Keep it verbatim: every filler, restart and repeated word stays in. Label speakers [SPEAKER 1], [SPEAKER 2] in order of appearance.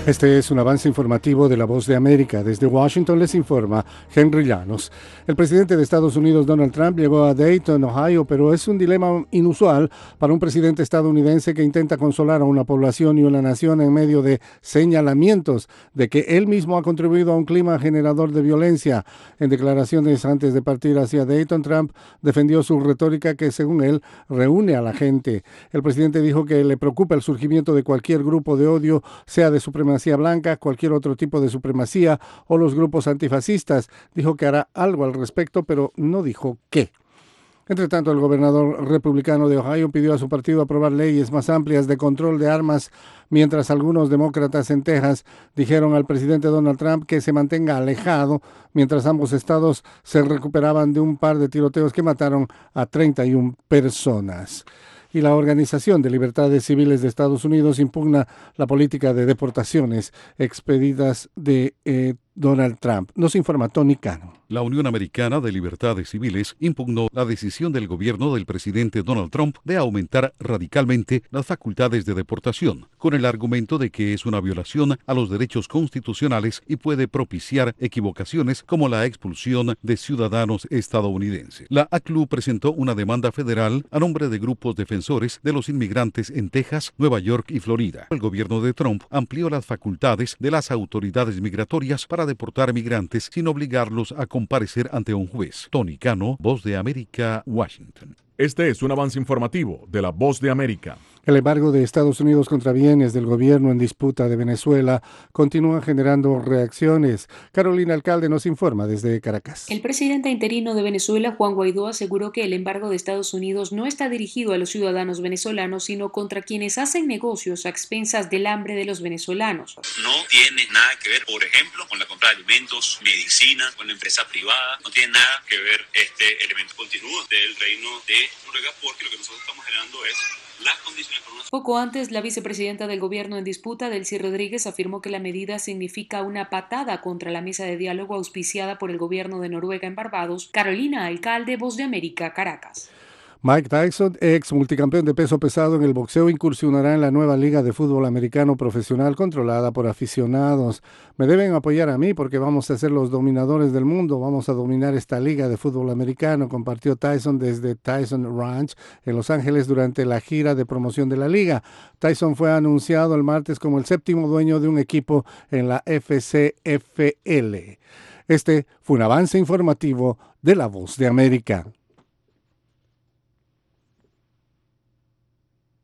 [SPEAKER 1] Este es un avance informativo de La Voz de América. Desde Washington les informa Henry Llanos. El presidente de Estados Unidos, Donald Trump, llegó a Dayton, Ohio, pero es un dilema inusual para un presidente estadounidense que intenta consolar a una población y una nación en medio de señalamientos de que él mismo ha contribuido a un clima generador de violencia. En declaraciones antes de partir hacia Dayton, Trump defendió su retórica que, según él, reúne a la gente. El presidente dijo que le preocupa el surgimiento de cualquier grupo de odio, sea de supremacía blanca, cualquier otro tipo de supremacía o los grupos antifascistas. Dijo que hará algo al respecto, pero no dijo qué. Entre tanto, el gobernador republicano de Ohio pidió a su partido aprobar leyes más amplias de control de armas, mientras algunos demócratas en Texas dijeron al presidente Donald Trump que se mantenga alejado, mientras ambos estados se recuperaban de un par de tiroteos que mataron a treinta y una personas. Y la Organización de Libertades Civiles de Estados Unidos impugna la política de deportaciones expedidas de eh, Donald Trump. Nos informa Tony Cano.
[SPEAKER 2] La Unión Americana de Libertades Civiles impugnó la decisión del gobierno del presidente Donald Trump de aumentar radicalmente las facultades de deportación, con el argumento de que es una violación a los derechos constitucionales y puede propiciar equivocaciones como la expulsión de ciudadanos estadounidenses. La A C L U presentó una demanda federal a nombre de grupos defensores de los inmigrantes en Texas, Nueva York y Florida. El gobierno de Trump amplió las facultades de las autoridades migratorias para deportar migrantes sin obligarlos a comparecer ante un juez. Tony Cano, Voz de América, Washington.
[SPEAKER 3] Este es un avance informativo de La Voz de América.
[SPEAKER 1] El embargo de Estados Unidos contra bienes del gobierno en disputa de Venezuela continúa generando reacciones. Carolina Alcalde nos informa desde Caracas.
[SPEAKER 4] El presidente interino de Venezuela, Juan Guaidó, aseguró que el embargo de Estados Unidos no está dirigido a los ciudadanos venezolanos, sino contra quienes hacen negocios a expensas del hambre de los venezolanos.
[SPEAKER 5] No tiene nada que ver, por ejemplo, con la compra de alimentos, medicina, con la empresa privada. No tiene nada que ver este elemento continuo del reino de Noruega, porque lo que nosotros estamos generando es las condiciones.
[SPEAKER 4] Poco antes, la vicepresidenta del gobierno en disputa, Delcy Rodríguez, afirmó que la medida significa una patada contra la mesa de diálogo auspiciada por el gobierno de Noruega en Barbados. Carolina Alcalde, Voz de América, Caracas.
[SPEAKER 1] Mike Tyson, ex multicampeón de peso pesado en el boxeo, incursionará en la nueva liga de fútbol americano profesional controlada por aficionados. Me deben apoyar a mí porque vamos a ser los dominadores del mundo. Vamos a dominar esta liga de fútbol americano, compartió Tyson desde Tyson Ranch en Los Ángeles durante la gira de promoción de la liga. Tyson fue anunciado el martes como el séptimo dueño de un equipo en la F C F L. Este fue un avance informativo de La Voz de América.